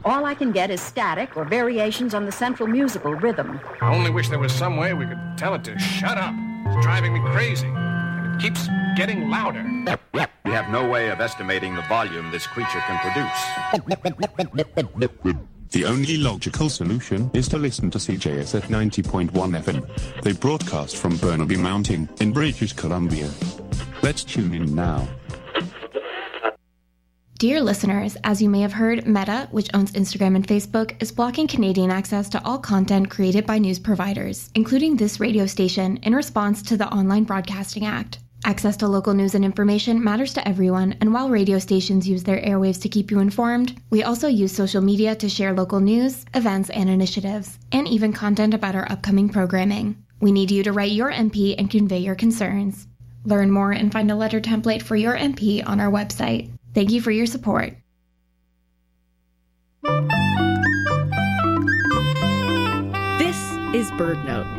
All I can get is static or variations on the central musical rhythm. I only wish there was some way we could tell it to shut up. It's driving me crazy, and it keeps getting louder. We have no way of estimating the volume this creature can produce. The only logical solution is to listen to CJS at 90.1 FM. They broadcast from Burnaby Mountain in British Columbia. Let's tune in now. Dear listeners, as you may have heard, Meta, which owns Instagram and Facebook, is blocking Canadian access to all content created by news providers, including this radio station, in response to the Online Broadcasting Act. Access to local news and information matters to everyone, and while radio stations use their airwaves to keep you informed, we also use social media to share local news, events, and initiatives, and even content about our upcoming programming. We need you to write your MP and convey your concerns. Learn more and find a letter template for your MP on our website. Thank you for your support. This is BirdNote.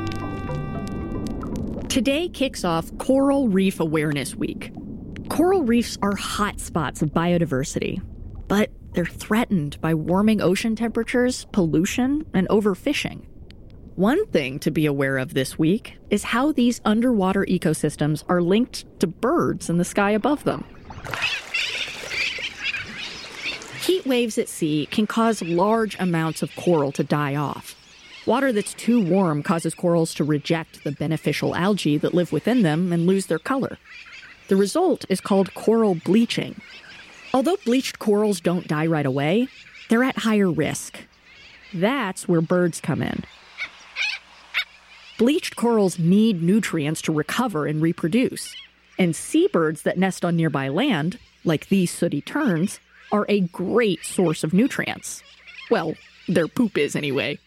Today kicks off Coral Reef Awareness Week. Coral reefs are hotspots of biodiversity, but they're threatened by warming ocean temperatures, pollution, and overfishing. One thing to be aware of this week is how these underwater ecosystems are linked to birds in the sky above them. Heat waves at sea can cause large amounts of coral to die off. Water that's too warm causes corals to reject the beneficial algae that live within them and lose their color. The result is called coral bleaching. Although bleached corals don't die right away, they're at higher risk. That's where birds come in. Bleached corals need nutrients to recover and reproduce. And seabirds that nest on nearby land, like these sooty terns, are a great source of nutrients. Well, their poop is anyway.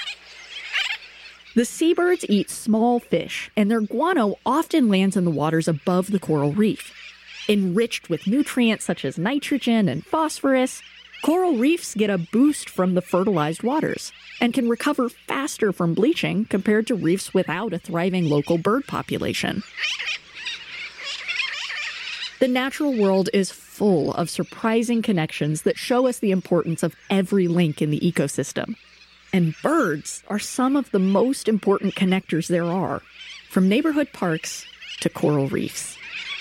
The seabirds eat small fish, and their guano often lands in the waters above the coral reef. Enriched with nutrients such as nitrogen and phosphorus, coral reefs get a boost from the fertilized waters and can recover faster from bleaching compared to reefs without a thriving local bird population. The natural world is full of surprising connections that show us the importance of every link in the ecosystem. And birds are some of the most important connectors there are, from neighborhood parks to coral reefs.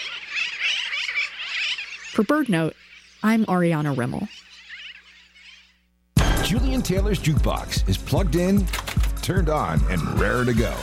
For BirdNote, I'm Ariana Rimmel. Julian Taylor's Jukebox is plugged in, turned on, and raring to go.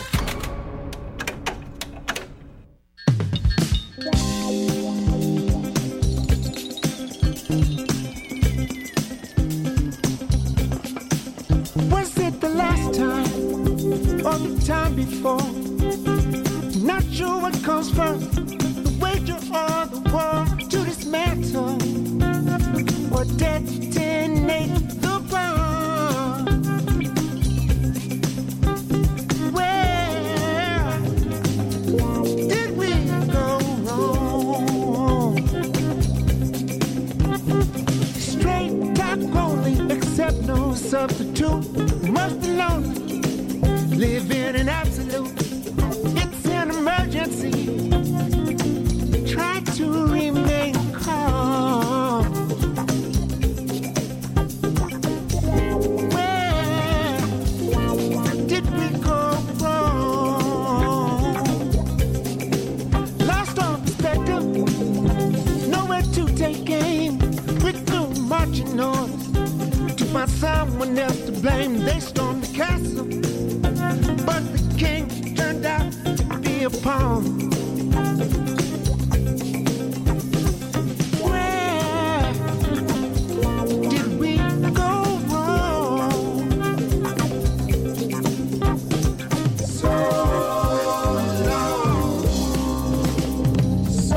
Was it the last time or the time before? Not sure what comes first, the wager or the war to dismantle or detonate the bomb. Where did we go wrong? Straight talk only, accept no substitute. Must be lonely, live in an absolute. It's an emergency. Try to remain calm. Where did we go wrong? Lost all perspective, nowhere to take aim. Withdrew marching orders to find someone else to blame. They stormed the castle, but the king turned out to be a pawn. Where did we go wrong? So long, so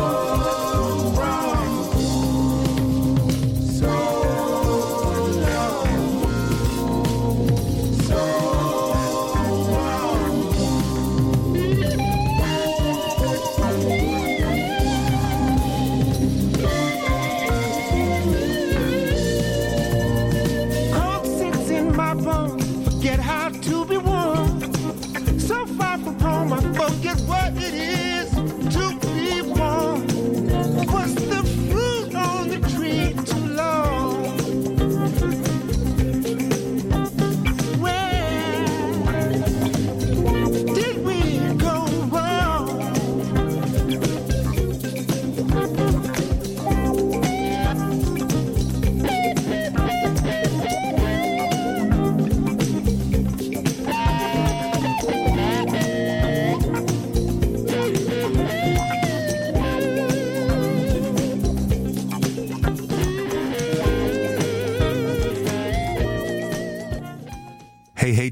wrong, so long, so wrong.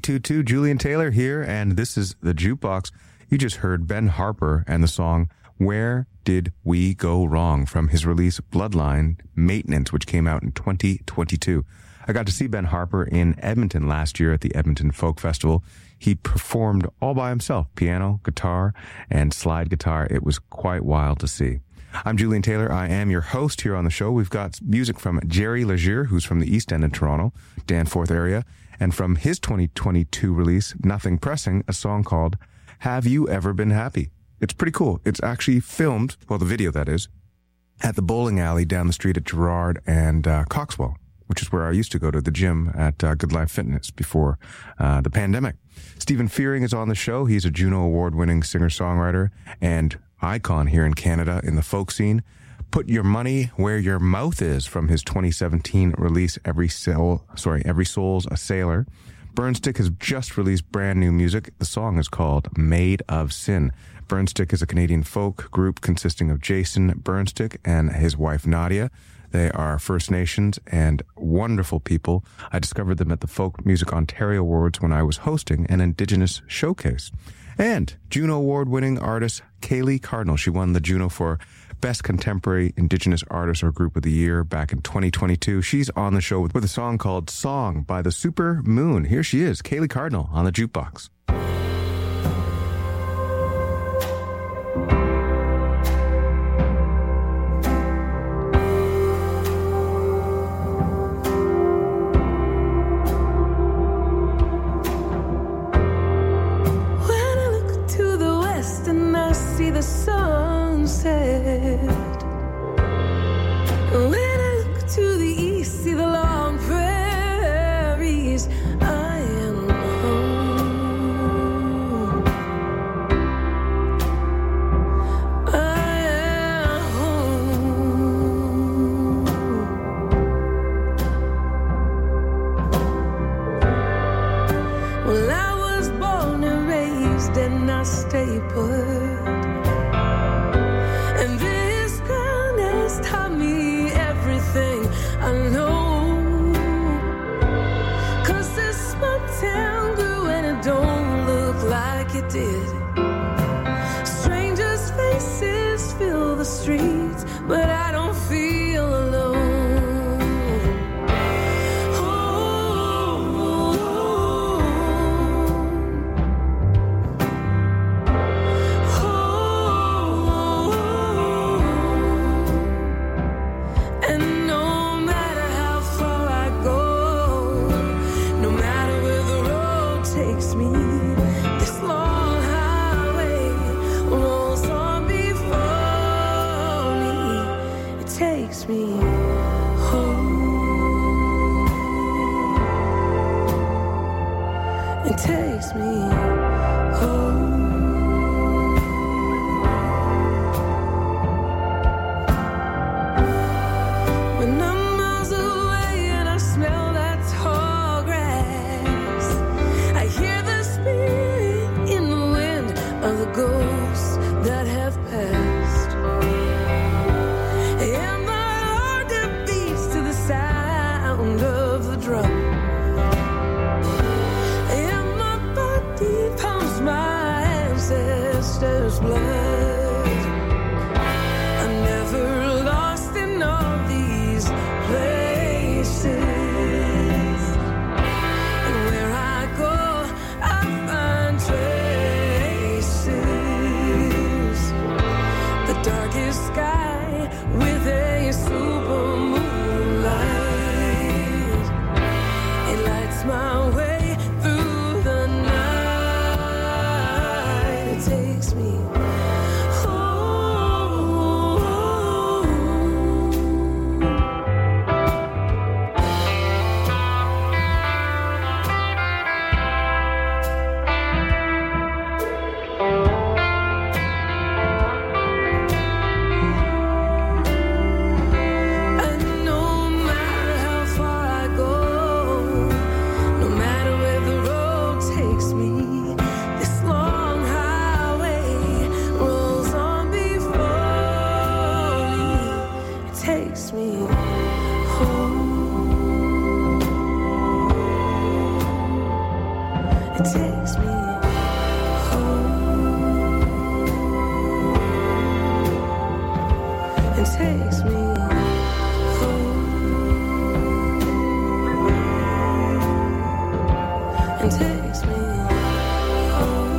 92.2, Julian Taylor here, and this is The Jukebox. You just heard Ben Harper and the song Where Did We Go Wrong from his release Bloodline Maintenance, which came out in 2022. I got to see Ben Harper in Edmonton last year at the Edmonton Folk Festival. He performed all by himself, piano, guitar, and slide guitar. It was quite wild to see. I'm Julian Taylor. I am your host here on the show. We've got music from Jerry Leger, who's from the East End of Toronto, Danforth area, and from his 2022 release, Nothing Pressing, a song called Have You Ever Been Happy? It's pretty cool. It's actually filmed, well, the video that is, at the bowling alley down the street at Gerrard and Coxwell, which is where I used to go to the gym at Good Life Fitness before the pandemic. Stephen Fearing is on the show. He's a Juno Award-winning singer-songwriter and icon here in Canada in the folk scene. Put Your Money Where Your Mouth Is from his 2017 release Every Soul's a Sailor. Burnstick has just released brand new music. The song is called Made of Sin. Burnstick is a Canadian folk group consisting of Jason Burnstick and his wife Nadia. They are First Nations and wonderful people. I discovered them at the Folk Music Ontario Awards when I was hosting an Indigenous showcase. And Juno Award-winning artist Kaylee Cardinal. She won the Juno for Best Contemporary Indigenous Artist or Group of the Year back in 2022. She's on the show with a song called Song by the Super Moon. Here she is, Kaylee Cardinal on the Jukebox. The sunset. When I look to the east, see the long prairies. I am home. I am home. Well, I was born and raised and I stay put. And this ground has taught me everything I know. 'Cause this small town grew and it don't look like it did. Strangers' faces fill the streets, but I don't feel alone. No matter It takes me home. It takes me home. It takes me home.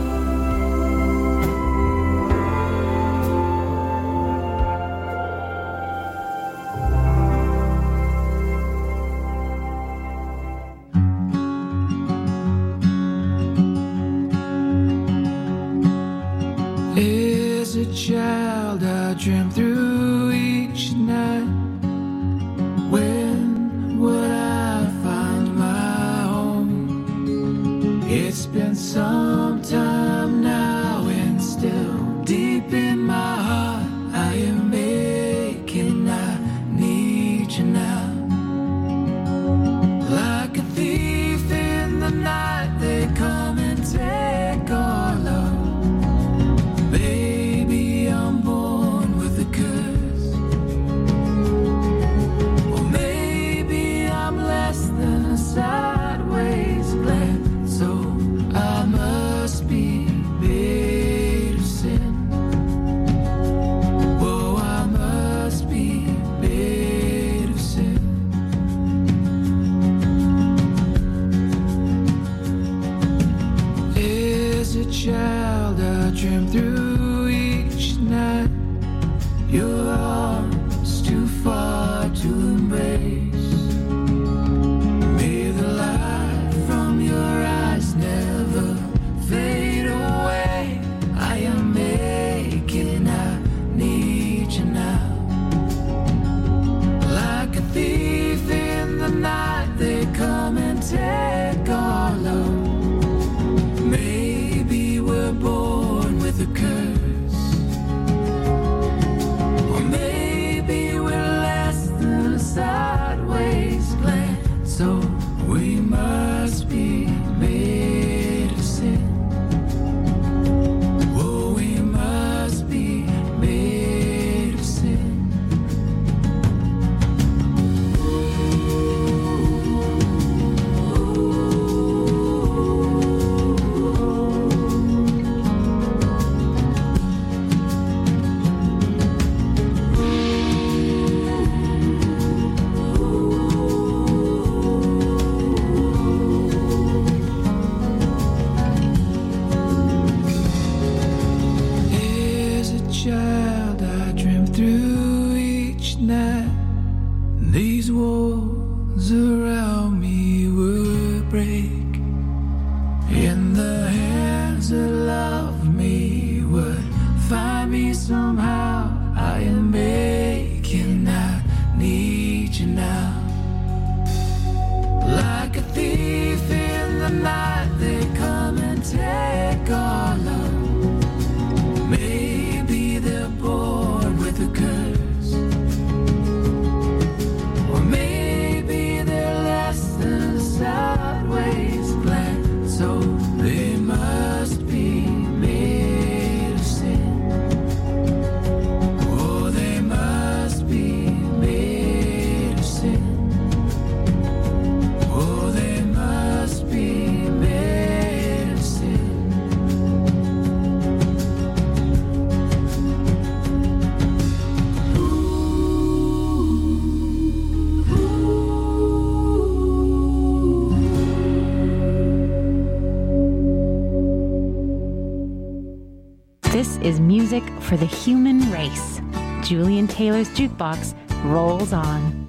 As a child, I dreamt through each night. When would I find my home? It's been some time now, and still deep in my heart, I am aching. I need you now. Like a thief in the night, they come and take our love. Baby, I'm born with a curse. Or maybe I'm less than a sideways glance. So I must be made of sin. Oh, I must be made of sin. As a child, I dreamt through each night. Your arms too far to embrace. May the light from your eyes never fade away. I am aching, I need you now. Like a thief in the night, they come and take our love. Maybe we're born with a curse. Or maybe we're less than a sideways glance. So we must be made of sin. Oh, we must be made of sin. As a child, I dreamt through each night. These walls around me would break, and the hands that love me would find me somehow. I am aching, I need you now. Like a thief in the night, they come and take our love. Maybe they're born with a curse. Or maybe they're less than a sideways glance. So they must be made of sin. Oh, they must be made of sin. Oh, they must be made of sin. This is music for the human race. Julian Taylor's Jukebox rolls on.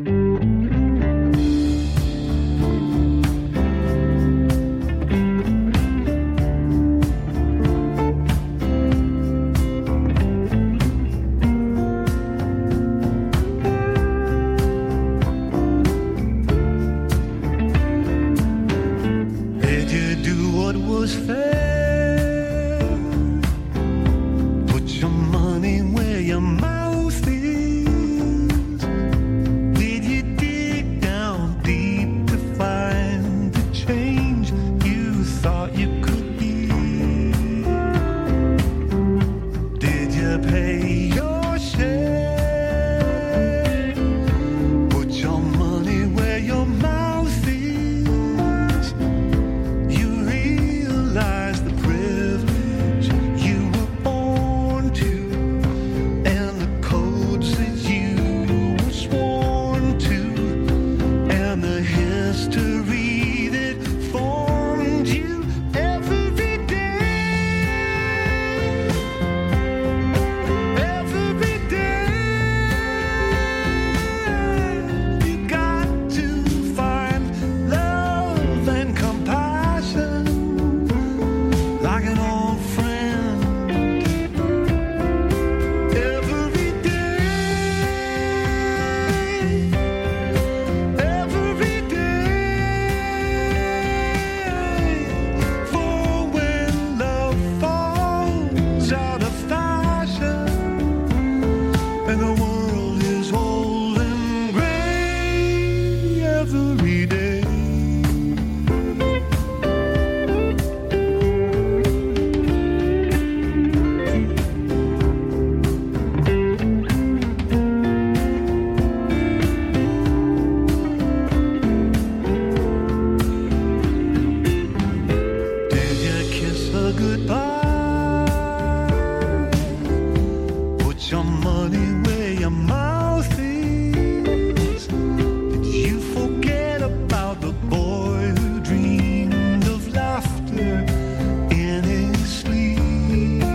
Did you do what was fair? Put your money where your mouth is. Did you dig down deep to find the change you thought you could be? Did you pay your share? Put your money where your mouth is. You read every day. Did you kiss her goodbye? Put your money where your mouth is. Did you forget about the boy who dreamed of laughter in his sleep?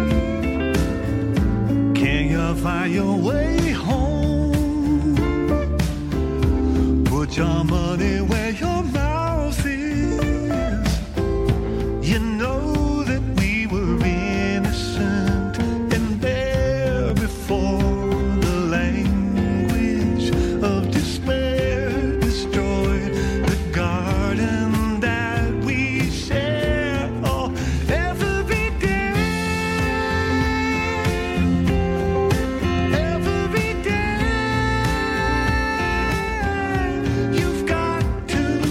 Can you find your way home? Put your money where your mouth is. You know that we were innocent and there before the language of despair destroyed the garden that we share. Oh, every day, you've got to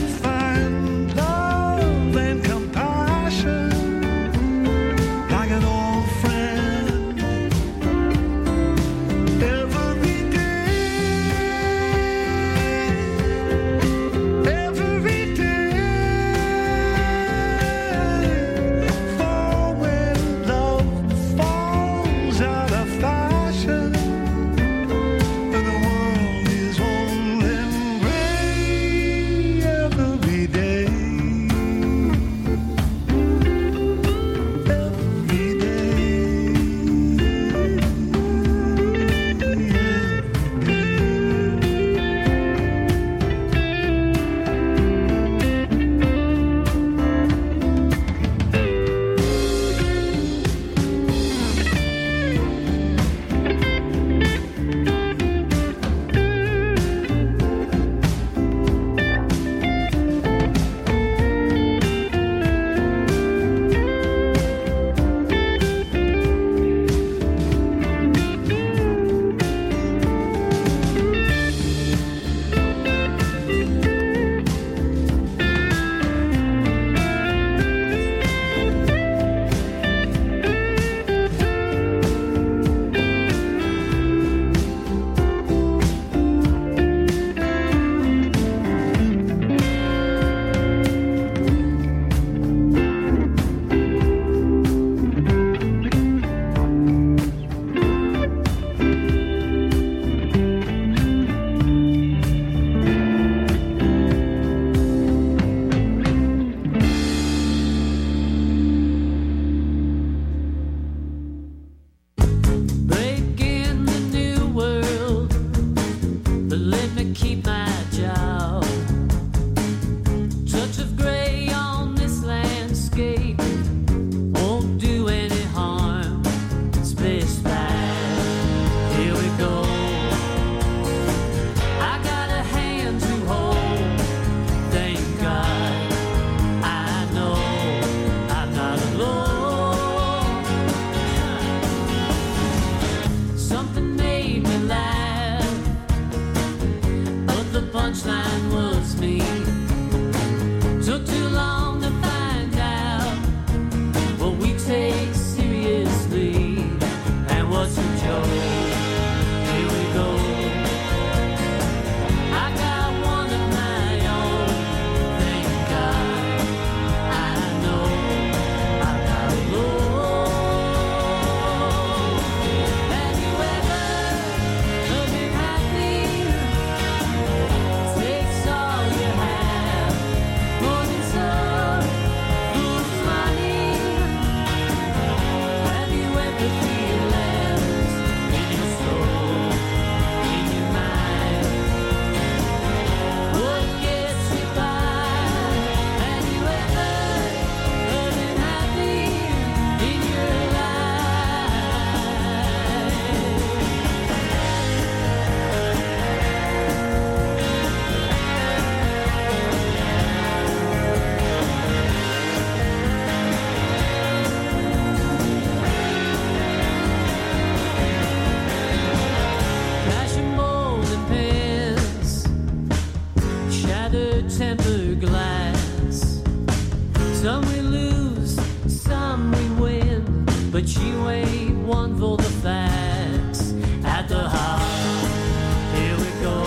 her temper glass. Some we lose, some we win, but you ain't one for the facts. At the heart, here we go.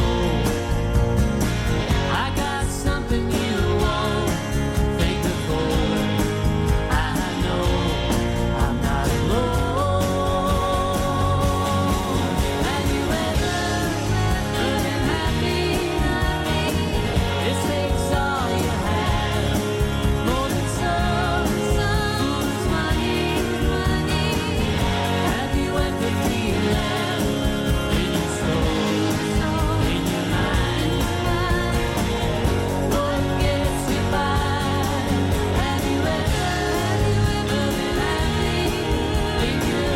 I got something you won't think before. I know I'm not alone. Have you ever been happy? It takes all you have, more than some fool's money. Have you ever feel that in your soul, in your mind? What gets you by? Have you ever been happy in your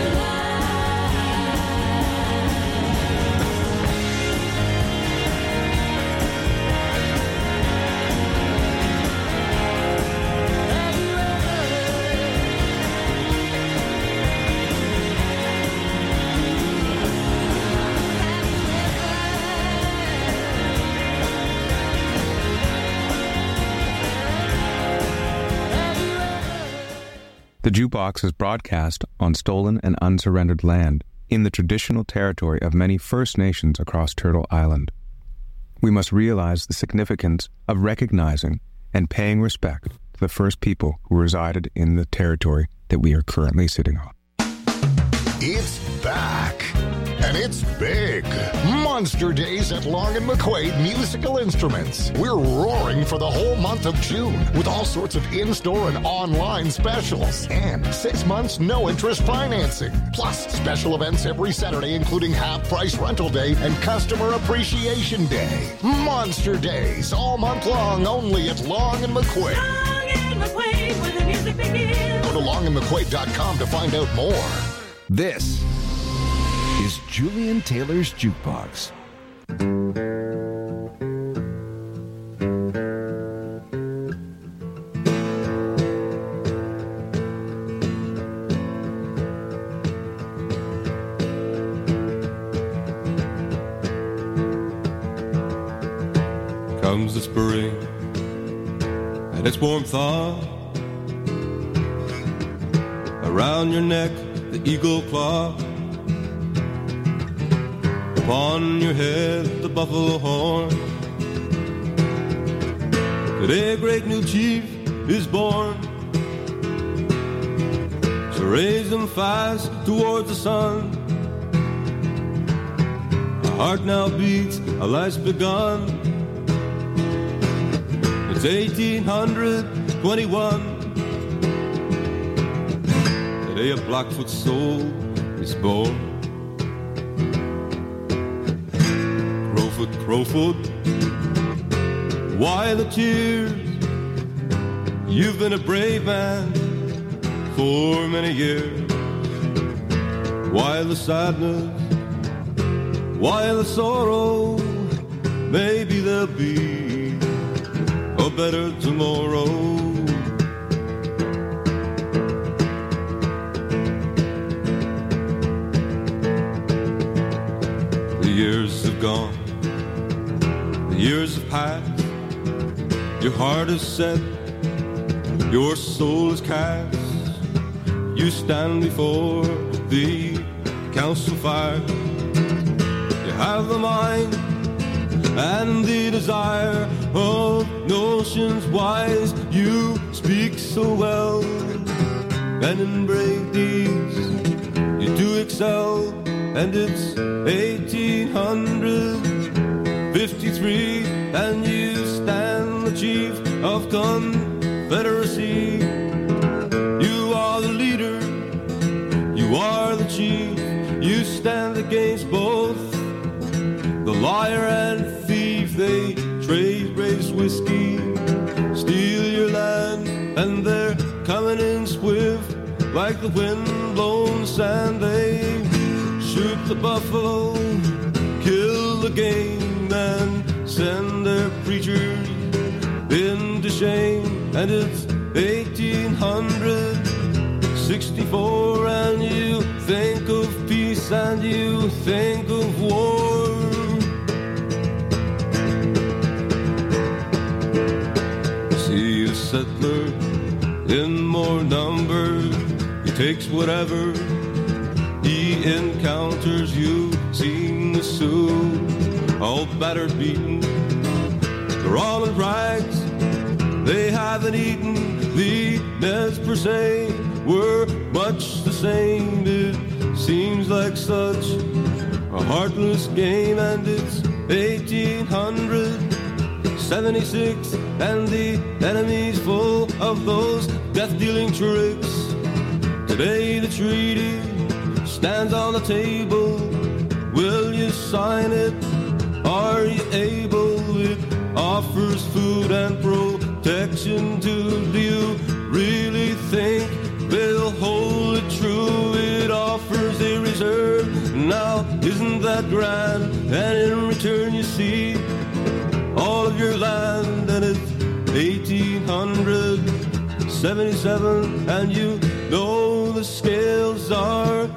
The Jukebox is broadcast on stolen and unsurrendered land in the traditional territory of many First Nations across Turtle Island. We must realize the significance of recognizing and paying respect to the first people who resided in the territory that we are currently sitting on. It's back, and it's big. Monster Days at Long and McQuaid Musical Instruments. We're roaring for the whole month of June with all sorts of in-store and online specials. And 6 months no-interest financing. Plus, special events every Saturday, including half-price rental day and customer appreciation day. Monster Days, all month long, only at Long and McQuaid. Long and McQuaid, where the music begins. Go to longandmcquaid.com to find out more. This is Julian Taylor's Jukebox. Comes the spring and its warm thaw. Around your neck the eagle claw, upon your head the buffalo horn. Today a great new chief is born, so raise them fast towards the sun. Our heart now beats, a life's begun. It's 1821. Today a Blackfoot soul is born. Crowfoot, Crowfoot, why the tears? You've been a brave man for many years. Why the sadness? Why the sorrow? Maybe there'll be a better tomorrow. The years have gone, the years have passed. Your heart is set, your soul is cast. You stand before the council fire. You have the mind and the desire of notions wise. You speak so well, and in brave deeds you do excel. And it's 1853, and you stand the chief of Confederacy. You are the leader, you are the chief. You stand against both the liar and thief. They trade race whiskey, steal your land, and they're coming in swift like the wind-blown sand. They shoot the buffalo, kill the game, and send their preachers into shame. And it's 1864, and you think of peace and you think of war. settler in more numbers. He takes whatever he encounters. You seen the Sioux, all battered, beaten. They're all in rags, they haven't eaten. The Nez per se were much the same. It seems like such a heartless game, and it's 1876, and the enemy's full of those death-dealing tricks. Today the treaty stands on the table. Will you sign it? Are you able? It offers food and protection to. Do you really think they'll hold it true? It offers a reserve. Now, isn't that grand? And in return you see all of your land, and it's 1877, and you know the scales are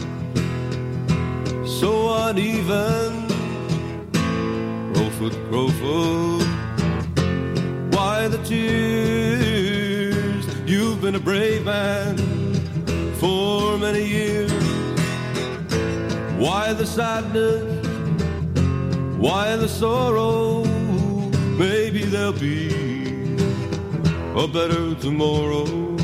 so uneven. Crowfoot, Crowfoot, why the tears? You've been a brave man for many years. Why the sadness? Why the sorrow? Maybe there'll be a better tomorrow.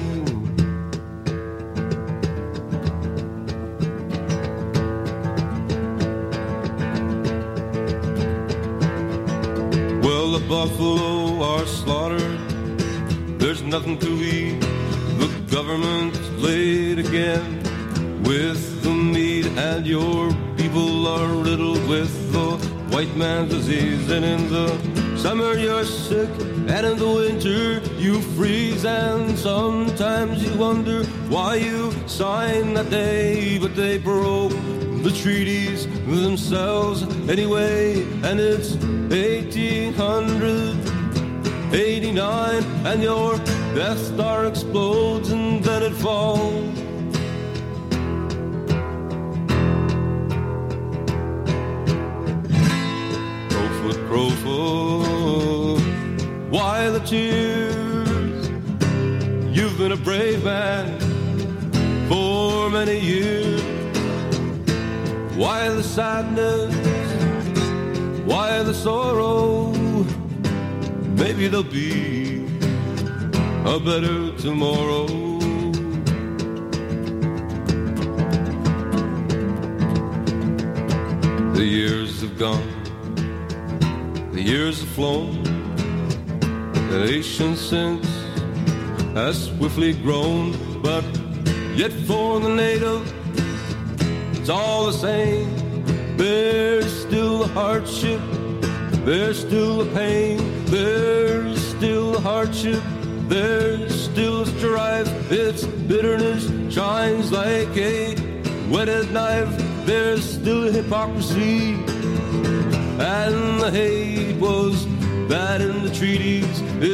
Well, the buffalo are slaughtered. There's nothing to eat. The government's played again with the meat, and your people are riddled with the white man's disease. And in the summer you're sick, and in the winter you freeze, and sometimes you wonder why you signed that day. But they broke the treaties themselves anyway, and it's 1889, and your Death Star explodes and then it falls. Crowfoot, why the tears? You've been a brave man for many years. Why the sadness? Why the sorrow? Maybe there'll be a better tomorrow. The years have gone, the years have flown, the nation since has swiftly grown, but yet for the native, it's all the same. There's still a hardship, there's still a pain, there's still a hardship, there's still a strife. Its bitterness shines like a whetted knife. There's still a hypocrisy, and the hate was that in the treaties.